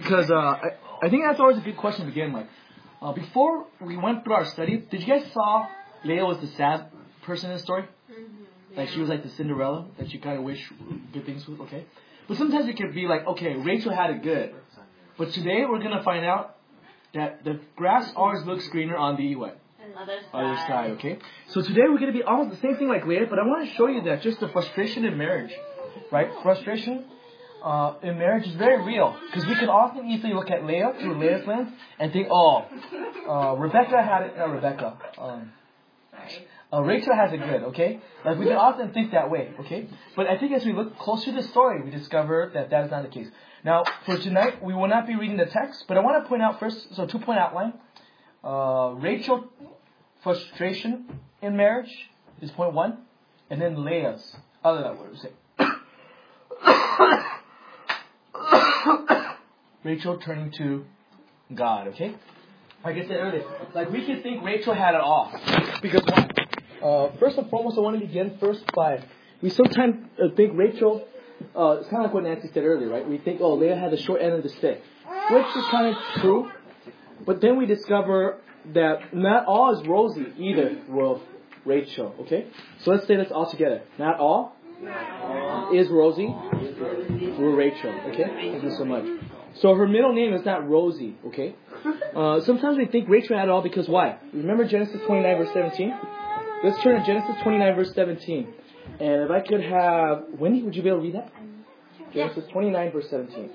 because I think that's always a good question to begin with. Before we went through our study, did you guys saw Leah was the sad person in the story? Like she was like the Cinderella that you kind of wish good things would, okay? But sometimes it could be like, okay, Rachel had it good. But today we're going to find out that the grass always looks greener on the what? Other side, okay? So today we're going to be almost the same thing like Leah, but I want to show you that just the frustration in marriage, right? Frustration in marriage is very real. Because we can often easily look at Leah through Leah's lens and think, Rebecca had it, Rachel has it good, okay? Like we can often think that way, okay? But I think as we look closer to the story, we discover that that is not the case. Now, for tonight, we will not be reading the text, but I want to point out first, so 2-point outline. Rachel frustration in marriage is point 1, and then Leah's Rachel turning to God, okay? Like I said earlier, like we can think Rachel had it all. Because why? First and foremost, I want to begin first by, we sometimes think Rachel, it's kind of like what Nancy said earlier, right? We think, Leah had the short end of the stick. Which is kind of true. But then we discover that not all is rosy either with Rachel, okay? So let's say this all together. Not all is rosy with Rachel, okay? Thank you so much. So her middle name is not Rosie, okay? Sometimes we think Rachel had it all because why? Remember Genesis 29 verse 17? Let's turn to Genesis 29 verse 17. And if I could have... Wendy, would you be able to read that? Genesis 29 verse 17.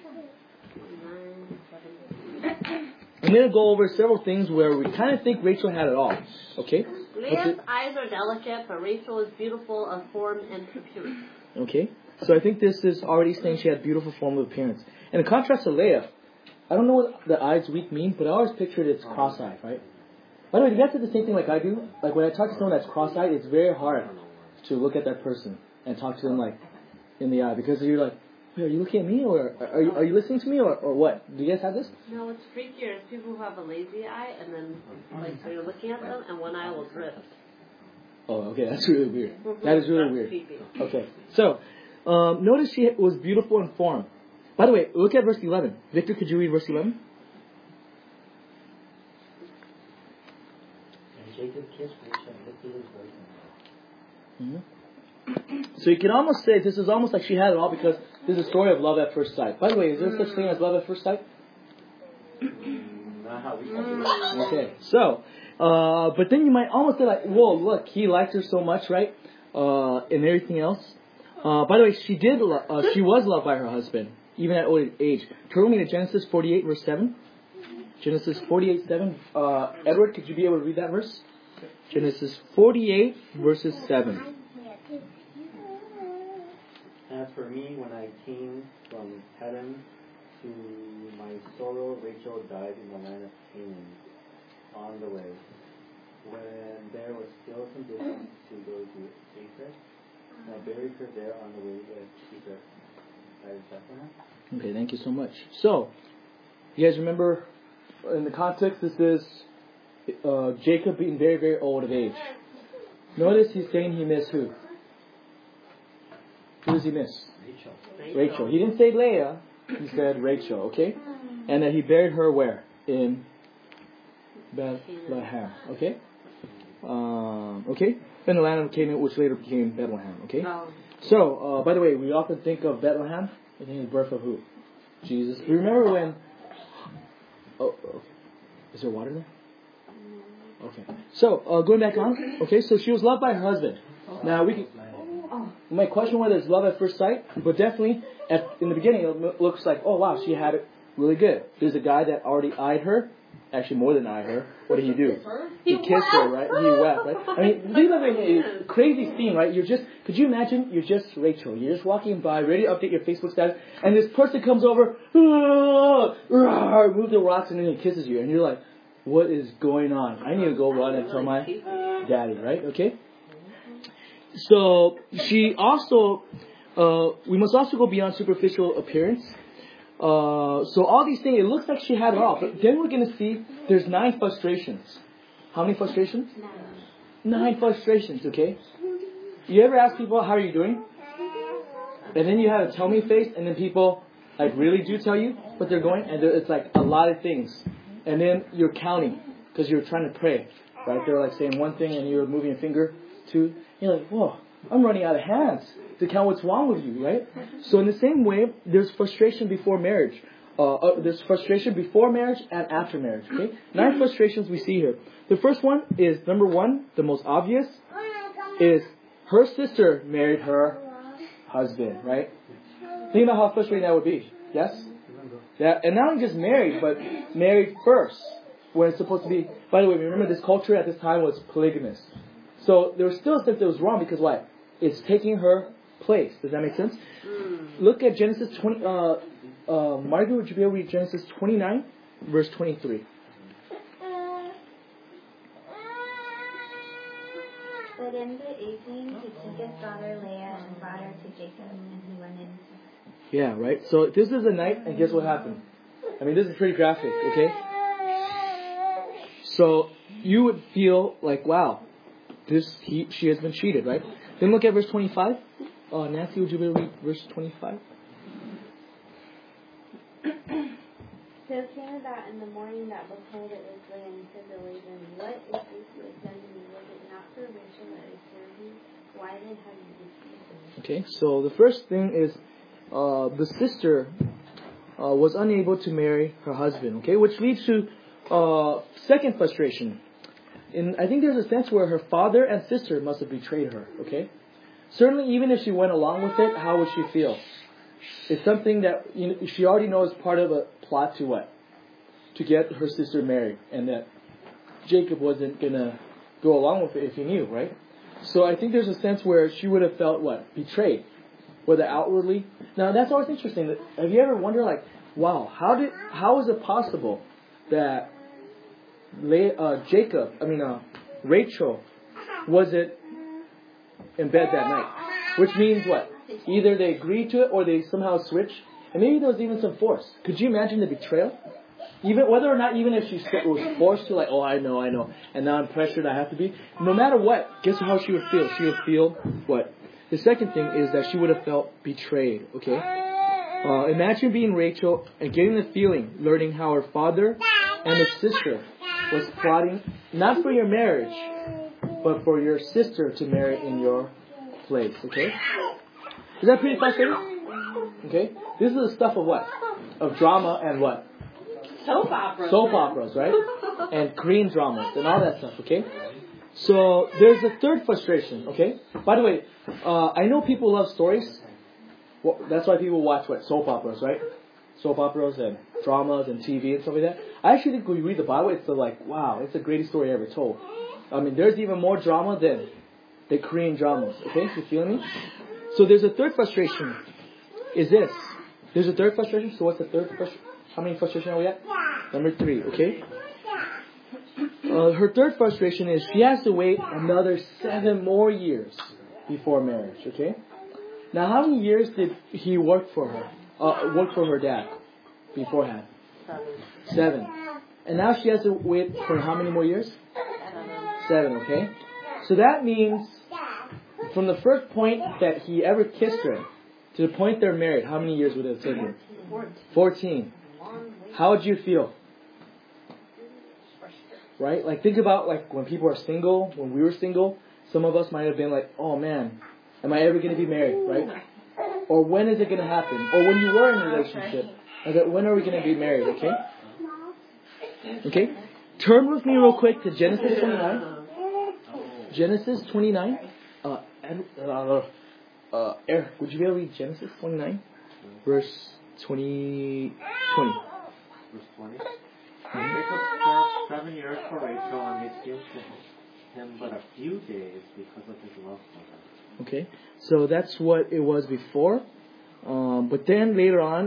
I'm going to go over several things where we kind of think Rachel had it all. Okay? Leah's eyes are delicate, but Rachel is beautiful of form and appearance. Okay? So I think this is already saying she had beautiful form of appearance. And in contrast to Leah, I don't know what the eyes weak mean, but I always pictured it's cross-eyed, right? By the way, do you guys do the same thing like I do? Like when I talk to someone that's cross-eyed, it's very hard to look at that person and talk to them like in the eye. Because you're like, wait, are you looking at me or are you listening to me or what? Do you guys have this? No, what's freakier is people who have a lazy eye and then like so you're looking at them and one eye will drift. Oh, okay, that's really weird. That is really weird. Creepy. Okay, so notice she was beautiful in form. By the way, look at verse 11. Victor, could you read verse 11? And Jacob kissed Rachel and lifted his voice. So you can almost say this is almost like she had it all because this is a story of love at first sight. By the way, is there such thing as love at first sight? Not how we talk. Okay, so, but then you might almost say like, whoa, look, he liked her so much, right? And everything else. By the way, she was loved by her husband, even at old age. Turn me to Genesis 48, verse 7. Genesis 48, 7. Edward, could you be able to read that verse? Genesis 48, verses 7. As for me, when I came from Padan to my sorrow, Rachel died in the land of Canaan on the way. When there was still some distance to go to Japheth, I buried her there on the way to Japheth. Okay, thank you so much. So, you guys remember, in the context, this is Jacob being very, very old of age. Notice he's saying he missed who? Who does he miss? Rachel. He didn't say Leah. He said Rachel, okay? And that he buried her where? In Bethlehem, okay? Okay? In the land of Canaan, which later became Bethlehem, okay? So, by the way, we often think of Bethlehem. I think the birth of who? Jesus. Remember when... Oh, is there water there? Okay. So, going back on. Okay, so she was loved by her husband. Now, we might question whether it's love at first sight, but definitely, in the beginning, it looks like, oh wow, she had it really good. There's a guy that already eyed her. Actually, more than eyed her. What did he do? He kissed her, right? He wept, right? I mean, think of a crazy scene, right? Could you imagine, you're just Rachel. You're just walking by, ready to update your Facebook status, and this person comes over, move the rocks, and then he kisses you. And you're like, what is going on? I need to go run and tell my daddy, right? Okay? So, she also, we must also go beyond superficial appearance. So all these things, it looks like she had it all. But then we're going to see there's 9 frustrations. How many frustrations? 9 frustrations, okay? You ever ask people, how are you doing? And then you have a tell me face, and then people like really do tell you what they're going, and it's like a lot of things, and then you're counting because you're trying to pray, right? They're like saying one thing and you're moving your finger to, you're like, whoa, I'm running out of hands to count what's wrong with you, right? So in the same way, there's frustration before marriage. There's frustration before marriage and after marriage, okay? 9 frustrations we see here. The first one is, number 1, the most obvious, is her sister married her husband, right? Think about how frustrating that would be. Yes? Yeah, and not only just married, but married first, when it's supposed to be. By the way, remember this culture at this time was polygamous. So there was still a sense that it was wrong because why? It's taking her place. Does that make sense? Look at Genesis 20. Margaret, would you be able to read Genesis 29, verse 23? But in the evening he took his daughter Leah and brought her to Jacob, and he went in. Yeah, right? So this is a night, and guess what happened? I mean, this is pretty graphic, okay? So you would feel like, wow, she has been cheated, right? Then look at verse 25. Nancy, would you be able to read verse 25? So it came about in the morning that behold it was Leah, and he said to Laban, what is this you have done to me? Was it not for Rachel that I served you? Why then have you deceived me? Okay, so the first thing is the sister was unable to marry her husband, okay, which leads to second frustration. I think there's a sense where her father and sister must have betrayed her, okay? Certainly, even if she went along with it, how would she feel? It's something that she already knows part of a plot to what? To get her sister married, and that Jacob wasn't going to go along with it if he knew, right? So I think there's a sense where she would have felt what? Betrayed. Whether outwardly. Now that's always interesting. Have you ever wondered, like, wow, how is it possible that Rachel wasn't in bed that night? Which means what? Either they agreed to it or they somehow switched. And maybe there was even some force. Could you imagine the betrayal? Even whether or not, even if she was forced to, like, oh, I know, and now I'm pressured, I have to be. No matter what, guess how she would feel? She would feel what? The second thing is that she would have felt betrayed, okay? Imagine being Rachel and getting the feeling, learning how her father and his sister was plotting, not for your marriage, but for your sister to marry in your place, okay? Is that pretty frustrating? Okay? This is the stuff of what? Of drama and what? Soap operas. Soap operas, right? And Korean dramas and all that stuff, okay? So there's a third frustration, okay? By the way, I know people love stories. Well, that's why people watch what? Soap operas, right? Soap operas and dramas and TV and stuff like that. I actually think when you read the Bible, it's like, wow, it's the greatest story ever told. I mean, there's even more drama than the Korean dramas, okay? You feel me? So there's a third frustration. Is this. There's a third frustration. So what's the third frustration? How many frustrations are we at? Number 3, okay? Her third frustration is she has to wait another 7 more years before marriage, okay? Now, how many years did he work for her? Work for her dad beforehand? 7. And now she has to wait for how many more years? 7, okay? So that means from the first point that he ever kissed her to the point they're married, how many years would it have taken? 14. How would you feel? Right? Like, think about, like, when people are single, when we were single, some of us might have been like, oh man, am I ever going to be married, right? Or when is it going to happen? Or when you were in a relationship, like, when are we going to be married, okay? Okay? Turn with me real quick to Genesis 29. Genesis 29. Eric, would you be able to read Genesis 29? Verse 20. Verse 20. Jacob served 7 years for Rachel, and it seemed to him but a few days because of his love for her. Okay, so that's what it was before. But then later on,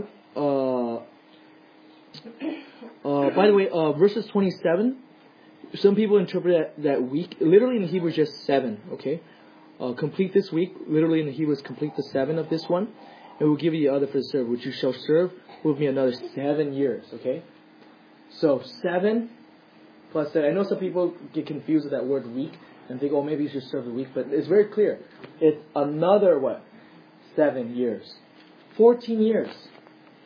by the way, verses 27, some people interpret that week, literally in the Hebrew, just 7, okay? Complete this week, literally in the Hebrew, is complete the 7 of this one. And we'll give you the other for the serve, which you shall serve with me another 7 years, okay? So 7 plus 7. I know some people get confused with that word week and think, oh, maybe you should serve the week. But it's very clear. It's another, 7 years. 14 years.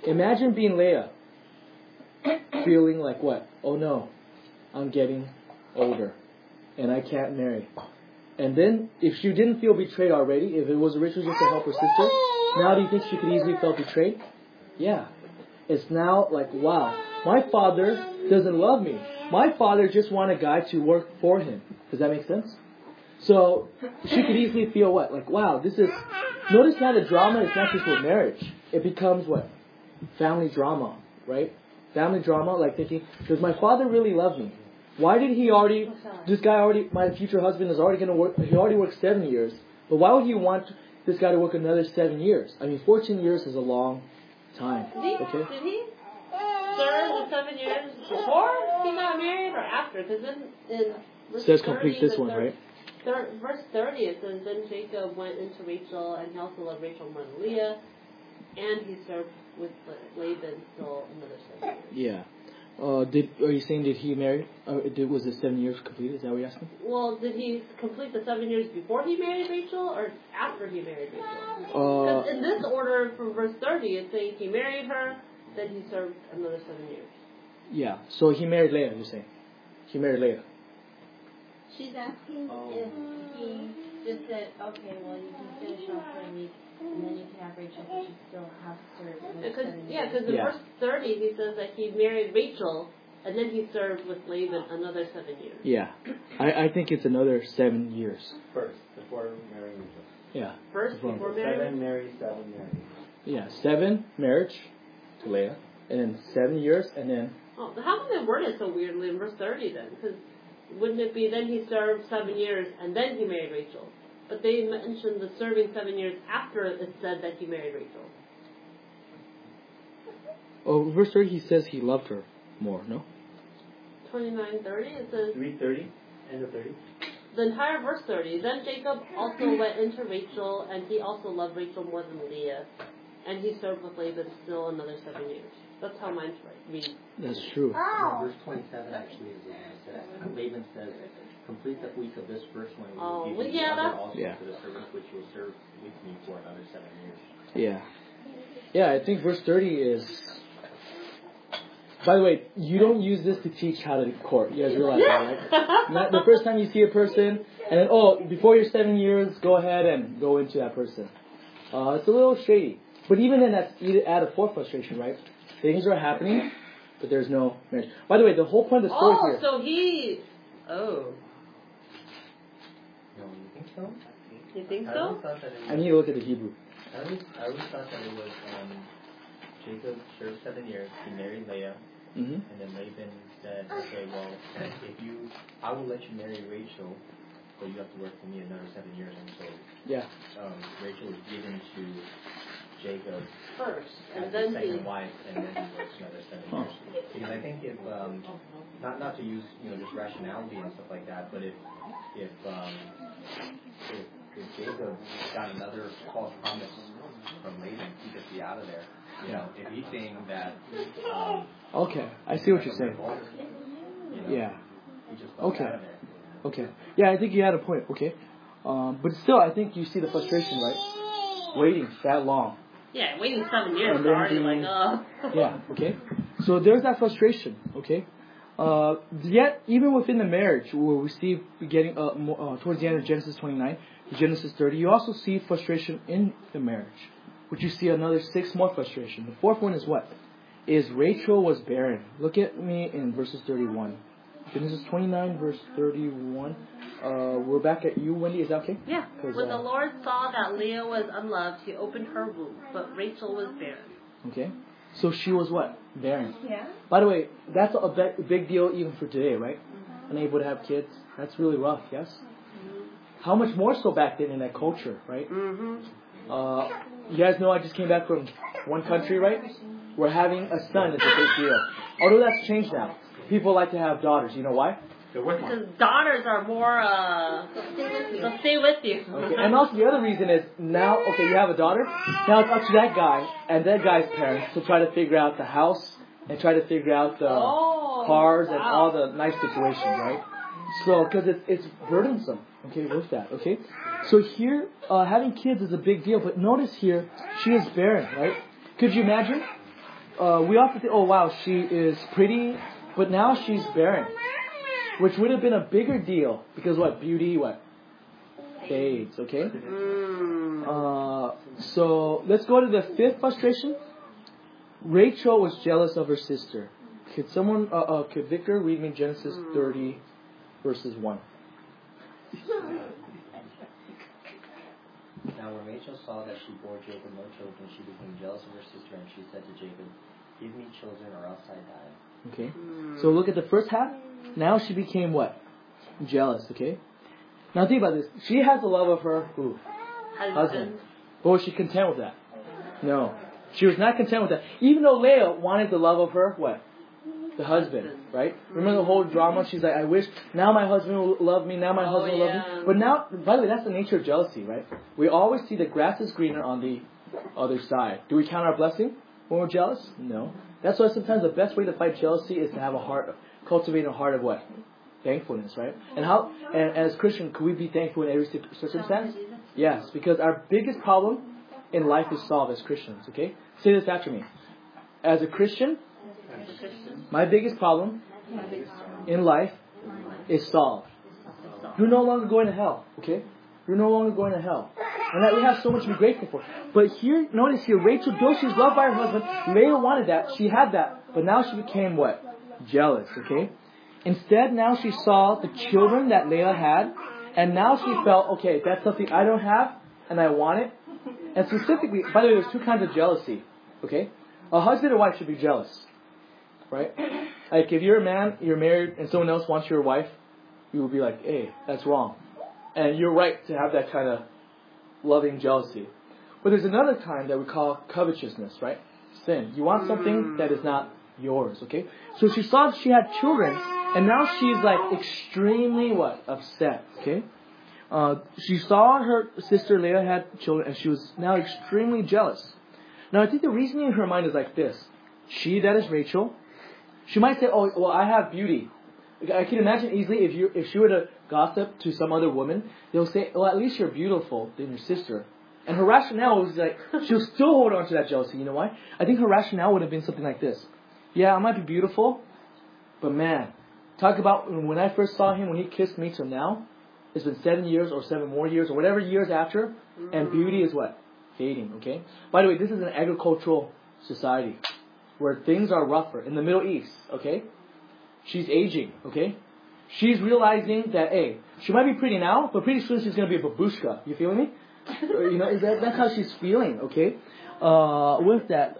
Imagine being Leah, feeling like what? Oh no, I'm getting older, and I can't marry. And then, if she didn't feel betrayed already, if it was originally just to help her sister, now do you think she could easily feel betrayed? Yeah. It's now like, wow, my father doesn't love me. My father just want a guy to work for him. Does that make sense? So, she could easily feel what? Like, wow, this is... Notice how the drama is not just with marriage. It becomes what? Family drama, right? Family drama, like thinking, does my father really love me? Why did he already... This guy already... My future husband is already going to work... He already worked 7 years. But why would he want this guy to work another 7 years? I mean, 14 years is a long time. Okay? Did he serve the 7 years before he got married or after? Because in verse Says 30, complete this one, right? Verse 30, it says, then Jacob went into Rachel, and he also loved Rachel more than Leah, and he served with Laban still another 7 years. Yeah. Are you saying did he marry? Was the 7 years completed? Is that what you're asking? Well, did he complete the 7 years before he married Rachel or after he married Rachel? Because in this order from verse 30, it's saying he married her, then he served another 7 years. Yeah. So he married Leah, you're saying? He married Leah. She's asking if he just said, okay, well, you can finish off for a week, and then you can have Rachel, but you still have to serve another 7 years. Because in verse 30, he says that he married Rachel, and then he served with Laban another 7 years. Yeah. I think it's another 7 years. First, before marrying Rachel. Yeah. First, before marriage? 7 married, 7 married. Yeah. 7 marriage to Leah, and then 7 years, and then... Oh, how come they worded it so weirdly in verse 30 then? Because wouldn't it be then he served 7 years and then he married Rachel? But they mentioned the serving 7 years after it said that he married Rachel. Oh, verse 30, he says he loved her more, no? 29:30, it says... Read 30, end of 30. The entire verse 30. Then Jacob also went into Rachel, and he also loved Rachel more than Leah. And he served with Laban still another 7 years. That's how mine's read. That's true. Verse 27 actually is what it says. Laban says, complete the week of this first one. Oh, Will give well, you yeah, other that's... also Yeah. to the servants which you will serve with me for another 7 years. Yeah. Yeah, I think verse 30 is... By the way, you don't use this to teach how to court. You guys realize that, right? Not the first time you see a person, and then, before your 7 years, go ahead and go into that person. It's a little shady. But even then, that's add a fourth frustration, right? Things are happening, but there's no marriage. By the way, the whole point of the story here... so he... Oh. No, you think so? You think I so? always thought that it I was, need to look at the Hebrew. I always thought that it was Jacob served 7 years, he married Leah, Mm-hmm. and then Laban said, okay, well, I will let you marry Rachel, but you have to work for me another 7 years. And so Yeah. Rachel was given to Jacob First. as And the then second he... wife, and then he works another 7 years. Because I think if, not to use, just rationality and stuff like that, but if Jacob got another false promise from Laban, he'd just be out of there. If he's saying that... Okay, I see what you're saying. Yeah. He just Okay. out of there. Okay. Yeah, I think you had a point. Okay. But still, I think you see the frustration, right? Waiting that long. Yeah, waiting 7 years And is then already being- like, Yeah, okay. So there's that frustration, okay? Yet, even within the marriage, where we see getting towards the end of Genesis 29 to Genesis 30, you also see frustration in the marriage, which you see another 6 more frustration. The fourth one is what? Is Rachel was barren. Look at me in verses 31. Genesis 29, verse 31. We're back at you, Wendy. Is that okay? Yeah. 'Cause, When the Lord saw that Leah was unloved, he opened her womb, but Rachel was barren. Okay. So she was what? Barren. Yeah. By the way, that's a big deal even for today, right? Unable to have kids. That's really rough, yes? How much more so back then in that culture, right? Mm-hmm. You guys know I just came back from one country, right? Where having a son is a big deal. Although that's changed now. People like to have daughters. You know why? Because daughters are more, they'll stay with you. Okay. And also the other reason is now, okay, you have a daughter. Now it's up to that guy and that guy's parents to try to figure out the house and try to figure out the cars and all the nice situations, right? So, because it's burdensome, okay, with that, okay? So here, having kids is a big deal, but notice here, she is barren, right? Could you imagine? we often think, oh wow, she is pretty, but now she's barren, which would have been a bigger deal because what? Beauty, what? Fades, okay? So let's go to the fifth frustration. Rachel was jealous of her sister. Could Victor read me Genesis 30 verses 1? Now when Rachel saw that she bore Jacob no children, she became jealous of her sister, and she said to Jacob, "Give me children, or else I die." Okay. So look at the first half. Now she became what? Jealous. Okay. Now think about this. She has the love of her husband. But was she content with that? No. She was not content with that. Even though Leah wanted the love of her what? The husband, right? Remember the whole drama? She's like, I wish now my husband will love me, now my husband will love me. But now, by the way, that's the nature of jealousy, right? We always see the grass is greener on the other side. Do we count our blessing when we're jealous? No. That's why sometimes the best way to fight jealousy is to have cultivate a heart of what? Thankfulness, right? And as Christian, could we be thankful in every circumstance? Yes, because our biggest problem in life is solved as Christians, okay? Say this after me. As a Christian, my biggest problem in life is solved. You're no longer going to hell, okay? You're no longer going to hell. And that we have so much to be grateful for. But here, notice here, Rachel, though she's loved by her husband, Leah wanted that. She had that. But now she became what? Jealous, okay? Instead, now she saw the children that Leah had. And now she felt, okay, that's something I don't have, and I want it. And specifically, by the way, there's two kinds of jealousy, okay? A husband and wife should be jealous, right? Like if you're a man, you're married, and someone else wants your wife, you will be like, hey, that's wrong. And you're right to have that kind of loving jealousy. But there's another kind that we call covetousness, right? Sin. You want something that is not yours, okay? So she saw she had children, and now she's like extremely what? Upset, okay? She saw her sister Leah had children, and she was now extremely jealous. Now I think the reasoning in her mind is like this. She, that is Rachel, she might say, oh, well, I have beauty. I can imagine easily if she were to gossip to some other woman, they'll say, well, at least you're beautiful than your sister. And her rationale was like, she'll still hold on to that jealousy. You know why? I think her rationale would have been something like this. Yeah, I might be beautiful, but man, talk about when I first saw him, when he kissed me till now, it's been 7 years or 7 more years or whatever years after, and beauty is what? Fading, okay? By the way, this is an agricultural society where things are rougher. In the Middle East, okay? She's aging, okay? She's realizing that, hey, she might be pretty now, but pretty soon she's going to be a babushka. You feeling me? You know, that's how she's feeling, okay? With that.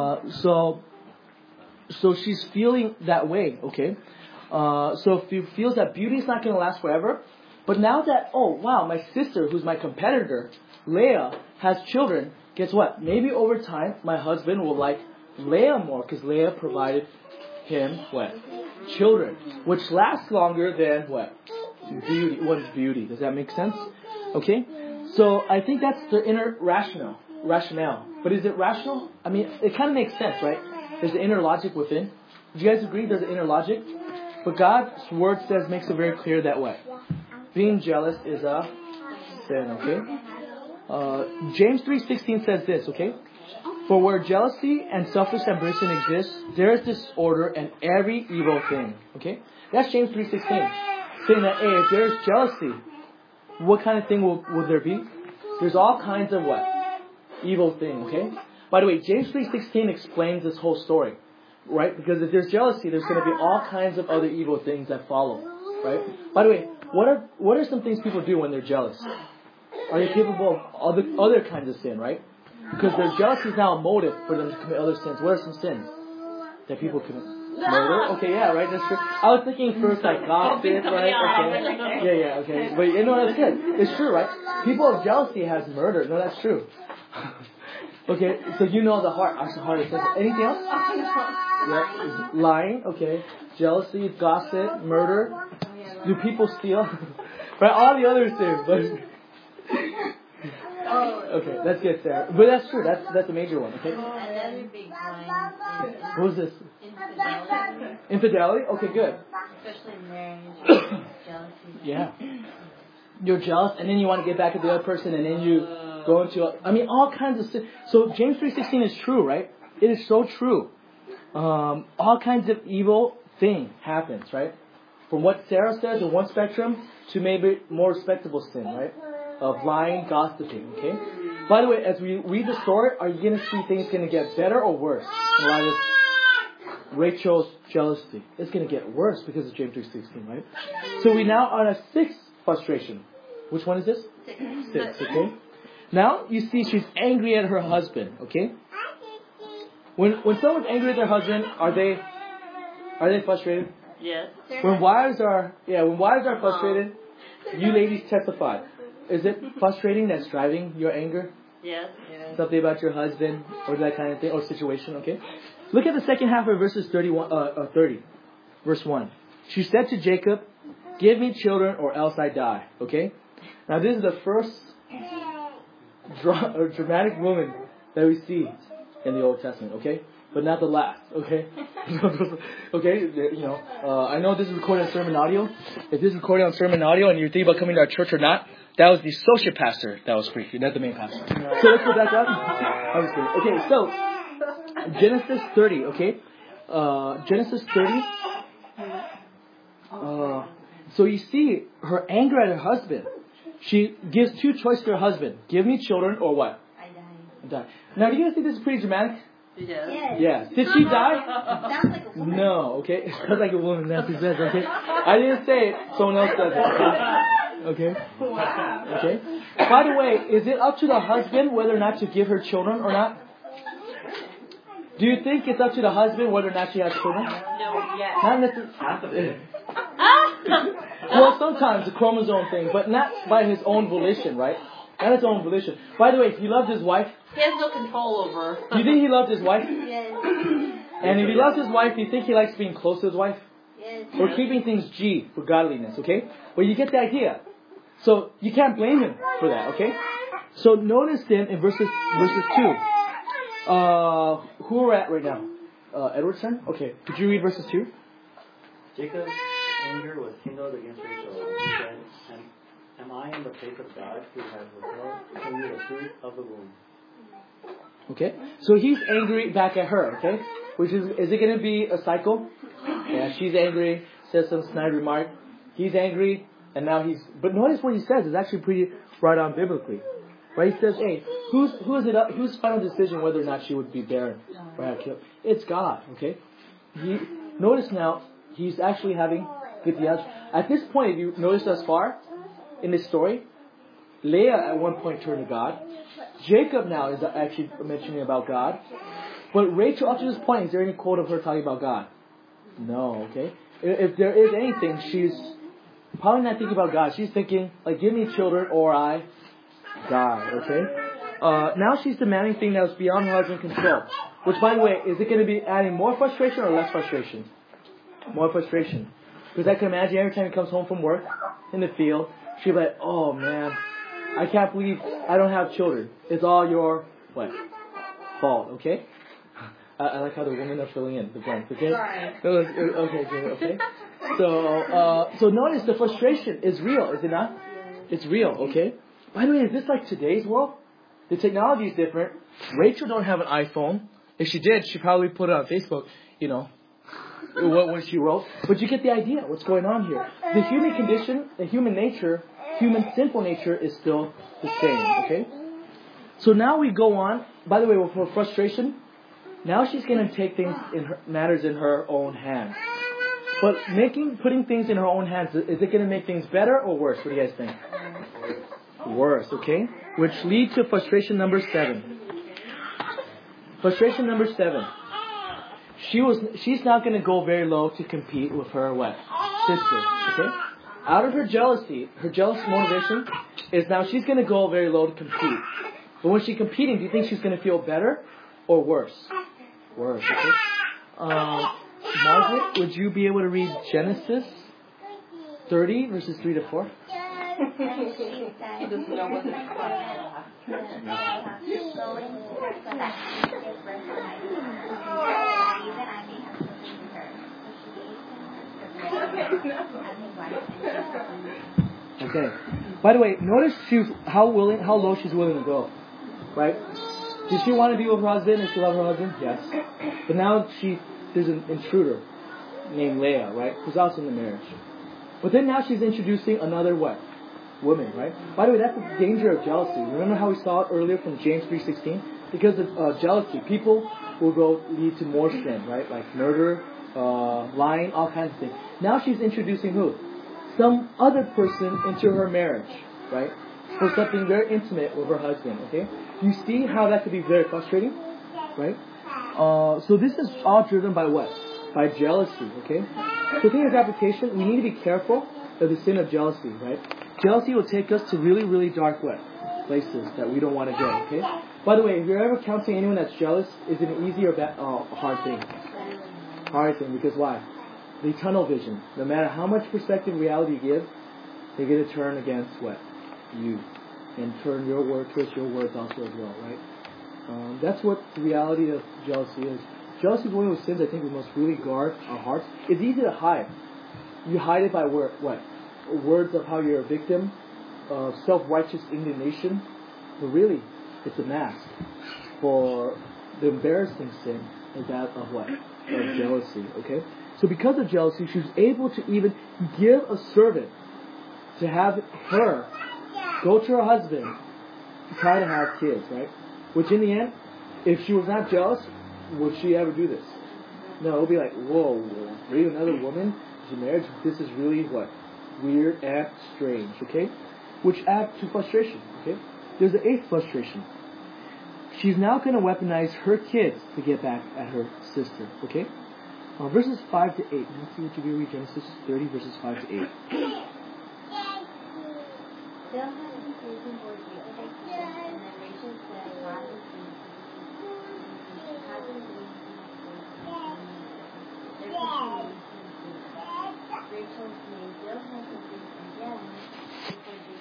So she's feeling that way, okay? So if she feels that beauty is not going to last forever, but now that, oh, wow, my sister, who's my competitor, Leah, has children, guess what? Maybe over time, my husband will like Leah more, because Leah provided him, what? Children, which lasts longer than, what? Beauty. One's beauty. Does that make sense? Okay? So I think that's the inner rationale. But is it rational? I mean, it kind of makes sense, right? There's the inner logic within. Do you guys agree there's an inner logic? But God's word makes it very clear that way. Being jealous is a sin, okay? James 3:16 says this, okay? For where jealousy and selfish ambition exist, there is disorder and every evil thing, okay? That's James 3:16. Saying that, hey, if there's jealousy, what kind of thing will there be? There's all kinds of what? Evil thing, okay? By the way, James 3:16 explains this whole story, right? Because if there's jealousy, there's going to be all kinds of other evil things that follow, right? By the way, what are some things people do when they're jealous? Are they capable of other kinds of sin, right? Because their jealousy is now a motive for them to commit other sins. What are some sins that people commit? Murder? Okay, yeah, right, that's true. I was thinking first like gossip, right? Okay. Yeah, okay. But you know, that's good. It's true, right? People of jealousy has murder. No, that's true. Okay, so you know the heart. Actually, heart is simple. Anything else? Yeah. Lying, okay. Jealousy, gossip, murder. Do people steal? Right, all the other sins, but... Okay, that's good, Sarah. But that's true. That's a major one. Okay. Another big one is What was this? infidelity. Infidelity. Okay, good. Especially in marriage, jealousy. Yeah. You're jealous, and then you want to get back at the other person, and then you go into all kinds of sin. So James 3:16 is true, right? It is so true. all kinds of evil thing happens, right? From what Sarah says in one spectrum to maybe more respectable sin, right? Of lying, gossiping, okay? By the way, as we read the story, are you going to see things going to get better or worse in light of Rachel's jealousy? It's going to get worse because of James 3:16, right? So we now are on a sixth frustration. Which one is this? Six, okay? Now you see she's angry at her husband, okay? When someone's angry at their husband, are they frustrated? Yes. When wives are frustrated, you ladies testify. Is it frustrating that's driving your anger? Yes. Something about your husband or that kind of thing or situation, okay? Look at the second half of verses 30. Verse 1. She said to Jacob, "Give me children or else I die." Okay? Now this is the first dramatic woman that we see in the Old Testament, okay? But not the last, okay? Okay, I know this is recorded on sermon audio. If this is recorded on sermon audio and you're thinking about coming to our church or not, that was the associate pastor that was preaching, not the main pastor. So let's put that up. I'm just kidding. Okay, so Genesis 30, okay? Genesis 30. So you see her anger at her husband. She gives two choices to her husband. Give me children or what? I die. Now, do you guys think this is pretty dramatic? Yes. Yeah. Did she die? Sounds like a woman. No, okay? It sounds like a woman, Nancy says, okay? I didn't say it. Someone else does it, okay? Wow. Okay? By the way, is it up to the husband whether or not to give her children or not? Do you think it's up to the husband whether or not she has children? No. Yes. Not necessarily. Well, sometimes the chromosome thing, but not by his own volition, right? Not his own volition. By the way, if he loved his wife, He has no control over her. do you think he loved his wife? Yes. And if he loves his wife, do you think he likes being close to his wife? Yes. Or keeping things G for godliness, okay? Well, you get the idea. So you can't blame him for that, okay? So notice then in verses 2. Who are we at right now? Edward's turn? Okay. Could you read verses 2? Jacob's anger was kindled against Rachel. He said, Am I in the place of God who has withheld you the fruit of the womb? Okay. So he's angry back at her, okay? Which is it going to be a cycle? Yeah, she's angry, says some snide remark. He's angry, and now but notice what he says is actually pretty right on biblically. Right? He says, hey, whose final decision whether or not she would be barren or have killed? It's God, okay? Notice now, he's actually get the answer. At this point, if you notice thus far, in this story, Leah at one point turned to God. Jacob now is actually mentioning about God. But Rachel, up to this point, is there any quote of her talking about God? No, okay? If there is anything, she's probably not thinking about God. She's thinking, like, give me children or I die, okay? Now she's demanding things that was beyond her husband's control. Which, by the way, is it going to be adding more frustration or less frustration? More frustration. Because I can imagine every time he comes home from work, in the field, she'll be like, oh man, I can't believe I don't have children. It's all your, fault, okay? I like how the women are filling in the blanks, okay? Okay. So notice the frustration is real, is it not? It's real, okay? By the way, is this like today's world? The technology is different. Rachel don't have an iPhone. If she did, she'd probably put it on Facebook, what she wrote. But you get the idea, what's going on here. The human condition, the human nature, human sinful nature is still the same, okay? So now we go on. By the way, for frustration, now she's going to take things matters in her own hands. But putting things in her own hands, is it going to make things better or worse? What do you guys think? Worse, okay? Which leads to frustration number 7. Frustration number 7. She's not going to go very low to compete with her sister, okay? Out of her jealousy, her jealous motivation is now she's going to go very low to compete. But when she's competing, do you think she's going to feel better or worse? Worse, okay? Margaret, would you be able to read Genesis 30, verses 3 to 4? He doesn't know what Okay. By the way, notice how low she's willing to go. Right? Did she want to be with her husband? Did she love her husband? Yes. But now there's an intruder named Leah, right? Who's also in the marriage. But then now she's introducing another what? Woman, right? By the way, that's the danger of jealousy. Remember how we saw it earlier from James 3:16? Because of jealousy, people will lead to more sin, right? Like murder, lying, all kinds of things. Now she's introducing who? Some other person into her marriage, right? For something very intimate with her husband, okay? You see how that could be very frustrating, right? So this is all driven by what? By jealousy, okay? So I think as application, we need to be careful of the sin of jealousy, right? Jealousy will take us to really, really dark places that we don't want to go, okay? By the way, if you're ever counseling anyone that's jealous, is it an easy or hard thing? Hard thing, because why? The tunnel vision. No matter how much perspective reality you give, they're going to turn against what? You. And turn your word, twist your words also as well, right? That's what the reality of jealousy is. Jealousy is one of those sins I think we must really guard our hearts. It's easy to hide. You hide it by what? Words of how you're a victim, of self-righteous indignation. But really, it's a mask for the embarrassing sin is that of what? Of jealousy, okay? So because of jealousy, she was able to even give a servant to have her go to her husband to try to have kids, right? Which in the end, if she was not jealous, would she ever do this? No, it would be like, whoa, are you another woman? Is your marriage? This is really what? Weird and strange, okay? Which adds to frustration, okay? There's an eighth frustration. She's now going to weaponize her kids to get back at her sister, okay? Verses 5 to 8. Let's see what you do. Read Genesis 30, verses 5 to 8. Bill had a decision for you, and then Rachel said, God is going to happen to me. Rachel's name Bill had to do again before they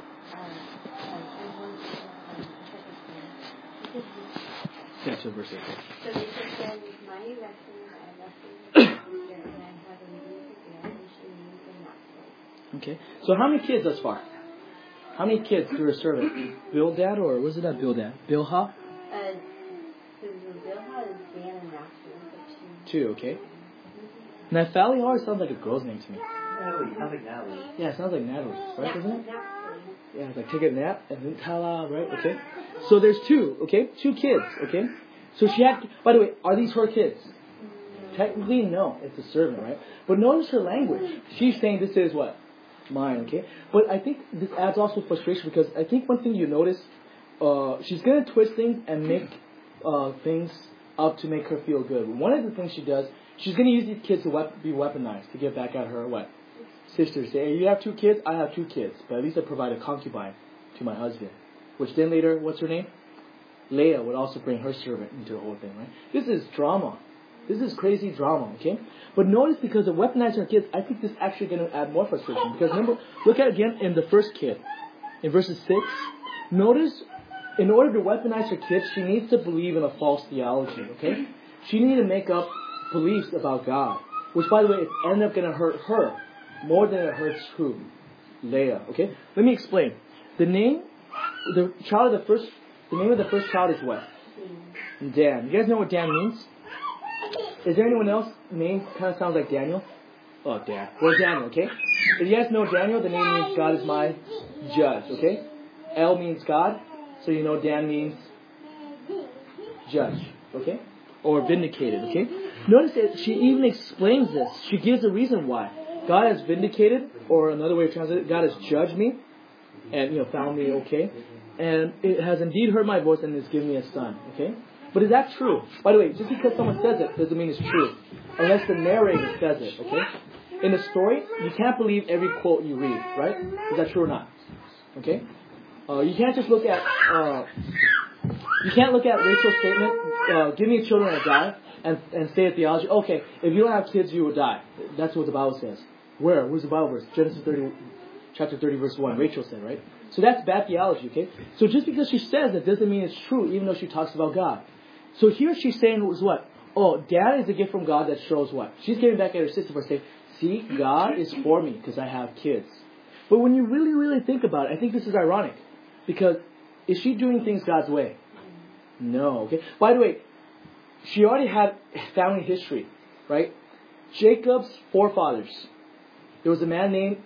did That's what verse 8. So Rachel said, with my erection, I left you and I have a new again, and she knew them not so. Okay. So how many kids thus far? How many kids through her servant? Bildad or was it not Bildad? Bilhah? So Bilhah is Dan and Naphtali. Two, okay. Naphtali always sounds like a girl's name to me. Natalie, sounds like Natalie. Yeah, it sounds like Natalie, right? Doesn't it? Naphtali. Yeah, it's like take a nap and then tala, right? Okay. So there's two, okay? 2 kids, okay? So she had, by the way, are these her kids? Technically, no. It's a servant, right? But notice her language. She's saying this is what? Mine, okay? But I think this adds also frustration because I think one thing you notice, she's going to twist things and make things up to make her feel good. One of the things she does, she's going to use these kids to be weaponized to get back at her what? Sisters. Say, hey, you have 2 kids? I have 2 kids. But at least I provide a concubine to my husband. Which then later, what's her name? Leah would also bring her servant into the whole thing, right? This is drama. This is crazy drama, okay? But notice because of weaponizing her kids, I think this is actually going to add more frustration. Because remember, look at again in the first kid. In verses 6, notice, in order to weaponize her kids, she needs to believe in a false theology, okay? She needs to make up beliefs about God. Which, by the way, it's ended up going to hurt her more than it hurts who? Leah, okay? Let me explain. The name of the first child is what? Dan. You guys know what Dan means? Is there anyone else name kind of sounds like Daniel? Oh, Dan. Well, Daniel, okay? If you guys know Daniel, the name means God is my judge, okay? El means God, so you know Dan means judge, okay? Or vindicated, okay? Notice that she even explains this. She gives a reason why. God has vindicated, or another way of translating it, God has judged me and found me okay. And it has indeed heard my voice and has given me a son, okay? But is that true? By the way, just because someone says it doesn't mean it's true. Unless the narrator says it, okay? In a story, you can't believe every quote you read, right? Is that true or not? Okay? You can't just look at, you can't look at Rachel's statement, give me children or die, and say a theology, okay, if you don't have kids, you will die. That's what the Bible says. Where? Where's the Bible verse? Genesis 30, chapter 30, verse 1. Rachel said, right? So that's bad theology, okay? So just because she says it doesn't mean it's true, even though she talks about God. So here she's saying was what? Oh, dad is a gift from God that shows what? She's getting back at her sister for saying, see, God is for me because I have kids. But when you really, really think about it, I think this is ironic. Because is she doing things God's way? No, okay? By the way, she already had family history. right? Jacob's forefathers. There was a man named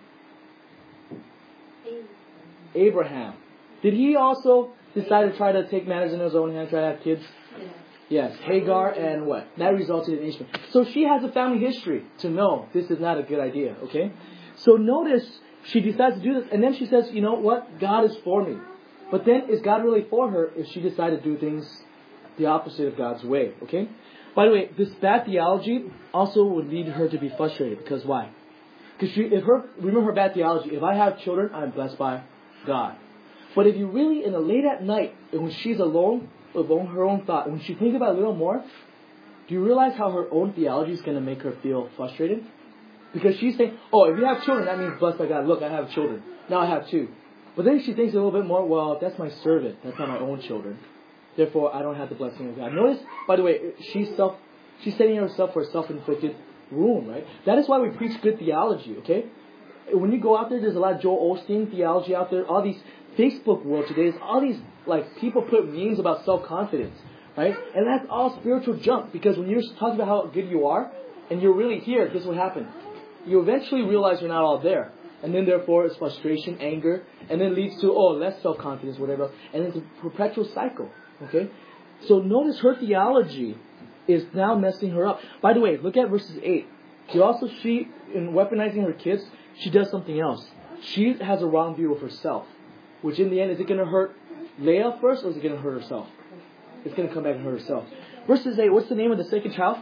Abraham. Did he also decide to try to take matters in his own hand, try to have kids? Yes. Hagar and what? That resulted in Ishmael. So she has a family history to know this is not a good idea, okay? So notice she decides to do this, and then she says, you know what? God is for me. But then is God really for her if she decided to do things the opposite of God's way, okay? By the way, this bad theology also would lead her to be frustrated. Because why? Because remember her bad theology. If I have children, I'm blessed by God. But if you really, in the late at night, and when she's alone her own thought, when she thinks about it a little more, do you realize how her own theology is going to make her feel frustrated? Because she's saying, oh, if you have children, that means blessed by God. Look, I have children. Now I have two. But then she thinks a little bit more, well, that's my servant. That's not my own children. Therefore, I don't have the blessing of God. Notice, by the way, she's setting herself for a self-inflicted wound, right? That is why we preach good theology, okay? When you go out there, there's a lot of Joel Osteen theology out there. All these Facebook world today, there's all these, people put memes about self-confidence, right? And that's all spiritual junk, because when you're talking about how good you are, and you're really here, guess what happens? You eventually realize you're not all there. And then therefore it's frustration, anger, and then leads to, less self-confidence, whatever else. And it's a perpetual cycle, okay? So notice her theology is now messing her up. By the way, look at verses 8. She, in weaponizing her kids, she does something else. She has a wrong view of herself. Which in the end, is it going to hurt Leah first, or is it going to hurt herself? It's going to come back and hurt herself. Verses 8, what's the name of the second child?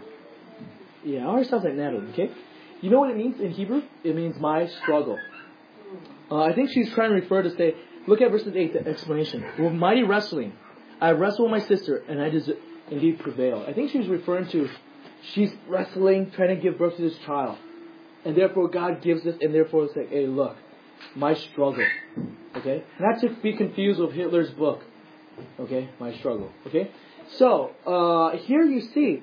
Yeah, ours sounds like Natalie, okay? You know what it means in Hebrew? It means my struggle. I think she's trying to refer to say, look at verses 8, the explanation. With mighty wrestling, I wrestled with my sister, and I indeed prevailed. I think she's referring to, she's wrestling, trying to give birth to this child. And therefore God gives this, and therefore it's like, hey, look, my struggle. Okay? Not to be confused with Hitler's book. Okay? My struggle. Okay? So, here you see,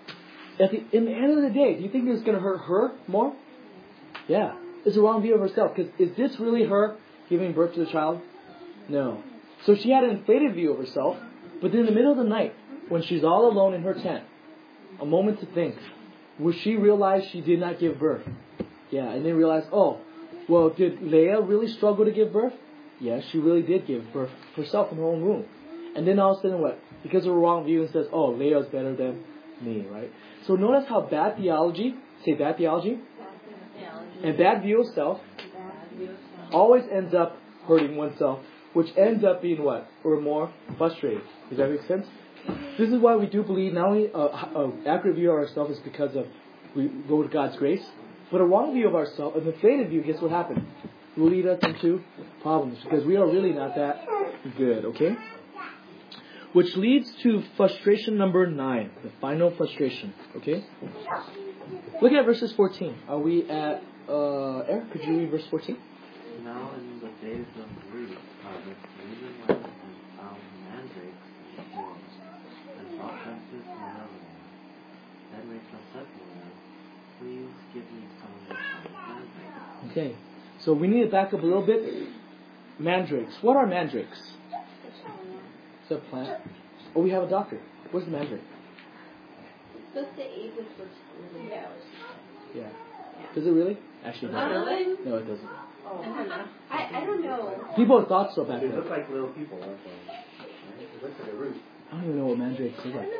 in the end of the day, do you think it's going to hurt her more? Yeah. It's a wrong view of herself. Because is this really her giving birth to the child? No. So she had an inflated view of herself. But then in the middle of the night, when she's all alone in her tent, a moment to think, will she realize she did not give birth? Yeah. And then realize, did Leah really struggle to give birth? Yes, she really did give birth herself in her own womb. And then all of a sudden what? Because of a wrong view, it says, Leah's better than me, right? So notice how bad theology, say bad theology, and bad view of self always ends up hurting oneself, which ends up being what? Or more frustrated. Does that make sense? This is why we do believe not only an accurate view of ourselves is because of we go to God's grace, but a wrong view of ourselves, an inflated view, guess what happened? It will lead us into problems because we are really not that good, okay? Which leads to frustration number 9, the final frustration, okay? Look at verses 14. Are we at, Eric, could you read verse 14? Now in the days of Ruth, the Canaan land and found mandrakes in the fields, and brought them to Canaan. Then Rachel said to them, please give me some of the mandrakes. Okay, so we need to back up a little bit. Mandrakes. What are mandrakes? It's a plant. Oh, we have a doctor. What's the mandrake? It's supposed to aid with fertility. Yeah. Does it really? Actually, no. Really? No, it doesn't. I don't know. People thought so back They then. look like little people, aren't they? Right? It looks like a root. I don't even know what mandrakes look like.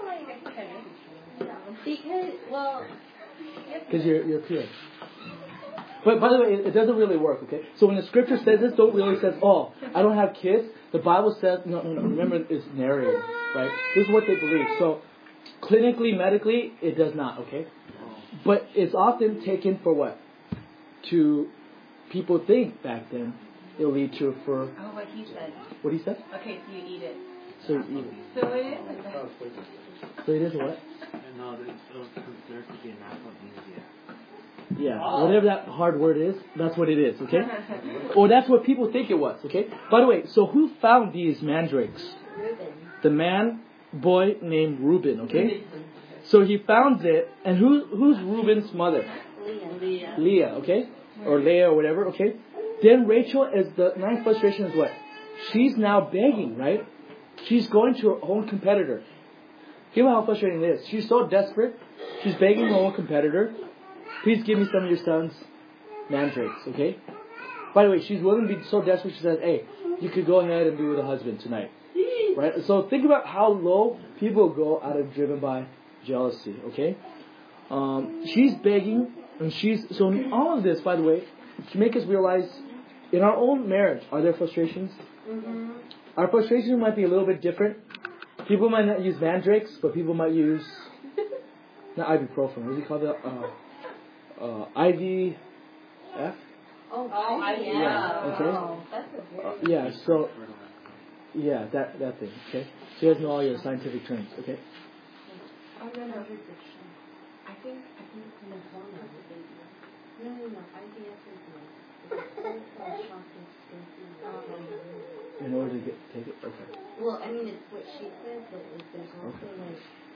Because you're pure. But by the way, it doesn't really work, okay? So when the scripture says this, don't really says, I don't have kids. The Bible says, no, remember it's narrated, right? This is what they believe. So clinically, medically, it does not, okay? But it's often taken for what? To people think back then it'll lead to for what he said. What he said? Okay, so you eat it. So you eat it. So it is like that. So it is what? No, it's considered to be an aphrodisiac. Yeah, whatever that hard word is, that's what it is, okay? Or that's what people think it was, okay? By the way, so who found these mandrakes? Reuben. The boy named Reuben, okay? So he found it, and who's Reuben's mother? Leah. Leah, okay? Or Leah or whatever, okay? Then Rachel, is the ninth frustration is what? She's now begging, right? She's going to her own competitor. Hear how frustrating it is. She's so desperate. She's begging her own competitor, please give me some of your son's mandrakes, okay? By the way, she's willing to be so desperate, she says, hey, you could go ahead and be with a husband tonight. Right? So think about how low people go out of driven by jealousy, okay? She's begging, and so in all of this, by the way, to make us realize, in our own marriage, are there frustrations? Mm-hmm. Our frustrations might be a little bit different. People might not use mandrakes, but people might use, not ibuprofen, what do you call that? IVF? Oh, yeah. Yeah, okay. Oh, that's a very So, yeah, that thing, okay? So you guys know all your scientific terms, okay? Oh, no, no. I think it's in the form of the baby. No, IVF is like In order to take it? Okay. well, I mean, it's what she says, but there's also like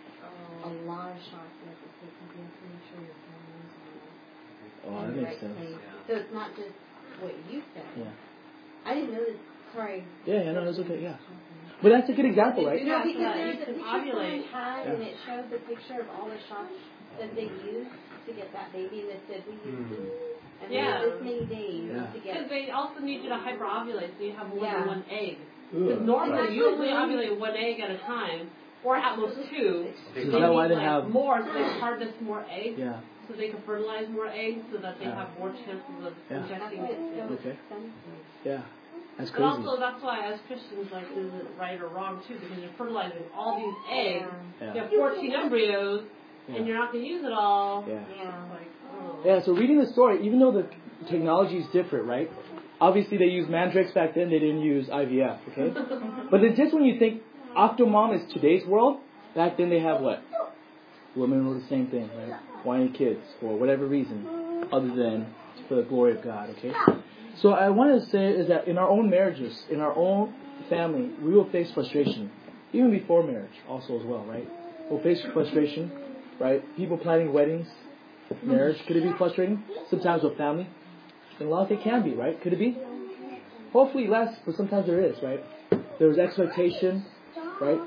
a lot of shots you have to take because you have to make sure your hormones are Oh, that in the makes right sense. place. So it's not just what you said. Yeah. I didn't know this. Sorry. Yeah, no, it's okay, yeah. But that's a good example, right? No, because Yeah, there's you a can picture ovulate. someone had, and it showed the picture of all the shots that they used to get that baby, and it said we used this, and we Yeah. used this many days Yeah. to Because get. they also need you to hyperovulate, so you have more Yeah. than one egg. Ugh. Because normally That's you only what ovulate one egg at a time, or at most two. So is that why they need, have... more, so they harvest more eggs, Yeah, so they can fertilize more eggs, so that they Yeah. have more chances of Yeah. That's injecting why it's it. so Okay. expensive. yeah. That's But crazy. also, that's why as Christians, like, is it right or wrong too? Because you're fertilizing all these eggs. Yeah. You have 14 embryos, Yeah. and you're not going to use it all. Yeah. Yeah. Like, oh. Yeah, so reading the story, even though the technology is different, right? Obviously they used mandrakes back then, they didn't use IVF, okay? But it's just when you think Octomom is today's world, back then they have what? Women were the same thing, right? Wanting kids for whatever reason, other than for the glory of God, okay? So I want to say is that in our own marriages, in our own family, we will face frustration. Even before marriage also as well, right? We'll face frustration, right? People planning weddings, marriage, could it be frustrating? Sometimes with family. In laws it can be, right? Could it be? Hopefully less, but sometimes there is, right? There's expectation, right?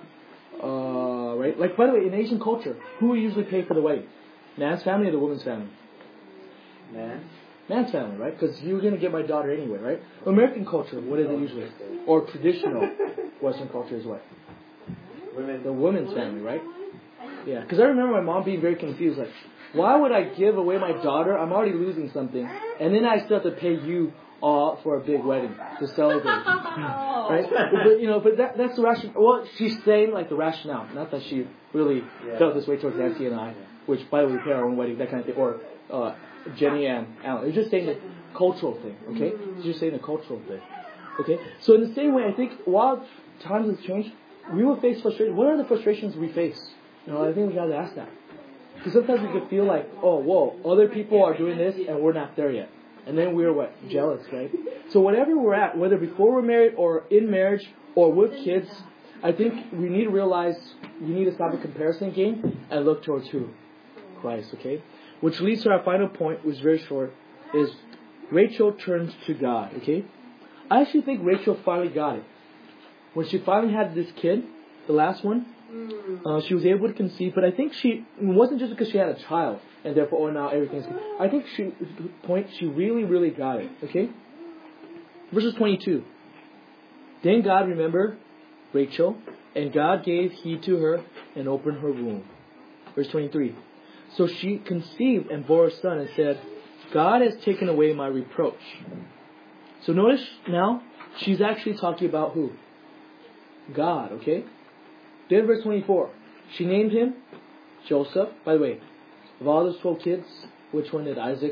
Right? Like, by the way, in Asian culture, who usually pay for the wedding? Man's family or the woman's family? Man. Man's family, right? Because you're going to get my daughter anyway, right? American culture, what is it usually? Or traditional Western culture is what? Women. The woman's family, right? Yeah, because I remember my mom being very confused, like, why would I give away my daughter? I'm already losing something, and then I still have to pay you all for a big wedding to celebrate, right? But that's the rationale. Well, she's saying like the rationale, not that she really felt this way towards Nancy and I, which by the way we pay our own wedding, that kind of thing, or Jenny and Alan. It's just saying the cultural thing, okay? It's just saying the cultural thing, okay? So in the same way, I think while times have changed, we will face frustration. What are the frustrations we face? I think we got to ask that. Because sometimes we could feel like, oh, whoa, other people are doing this and we're not there yet. And then we're what? Jealous, right? So whatever we're at, whether before we're married or in marriage or with kids, I think we need to realize you need to stop the comparison game and look towards who? Christ, okay? Which leads to our final point, which is very short, is Rachel turns to God, okay? I actually think Rachel finally got it. When she finally had this kid, the last one, she was able to conceive, but I think it wasn't just because she had a child and therefore, now everything's good. I think she really, really got it. Okay? Verses 22. Then God remembered Rachel, and God gave heed to her and opened her womb. Verse 23. So she conceived and bore a son and said, God has taken away my reproach. So notice now, she's actually talking about who? God, okay? Then verse 24. She named him Joseph. By the way, of all those 12 kids, which one did Isaac?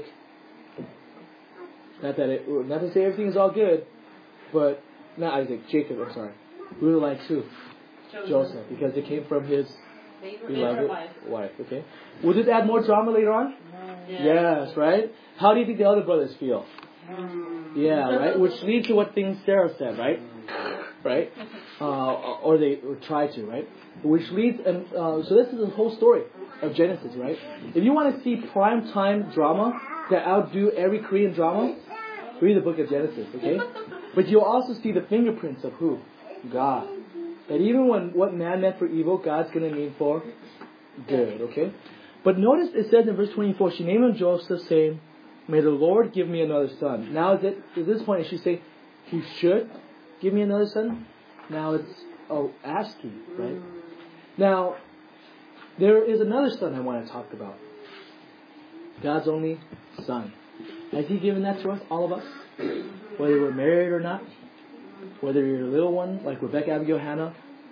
Not to say everything is all good, but not Isaac, Jacob, I'm sorry. We would like to. Joseph, because it came from his beloved wife, okay? Will this add more drama later on? Yes, right? How do you think the other brothers feel? Yeah, right? Which leads to what things Sarah said, right? Right? Or they try to, right? Which leads, and so this is the whole story of Genesis, right? If you want to see prime time drama that outdo every Korean drama, read the book of Genesis, okay? But you'll also see the fingerprints of who? God. That even when what man meant for evil, God's going to mean for good, okay? But notice it says in verse 24, she named him Joseph, saying, may the Lord give me another son. Now at this point, is she saying, he should give me another son? Now it's asking, right? Now, there is another son I want to talk about. God's only son. Has He given that to us, all of us? Whether we're married or not? Whether you're a little one, like Rebecca, Abigail, Hannah,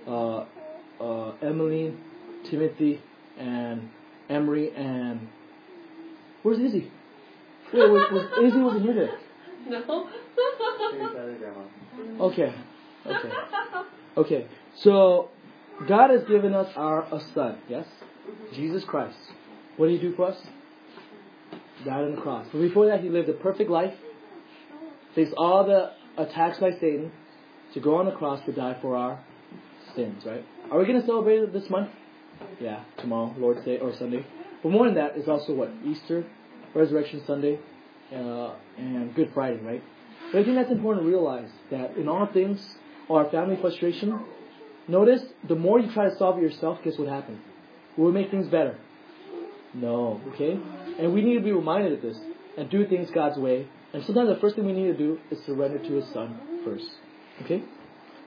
Emily, Timothy, and Emery, and... Where's Izzy? Wait, Izzy wasn't here today. No. Okay. So, God has given us a son, yes? Jesus Christ. What did He do for us? Died on the cross. But before that, He lived a perfect life, faced all the attacks by Satan, to go on the cross to die for our sins, right? Are we going to celebrate it this month? Yeah, tomorrow, Lord's Day, or Sunday. But more than that, is also what? Easter, Resurrection Sunday, and Good Friday, right? But I think that's important to realize that in all things, our family frustration, notice, the more you try to solve it yourself, guess what happens? Will it make things better? No, okay? And we need to be reminded of this and do things God's way. And sometimes the first thing we need to do is surrender to His Son first. Okay?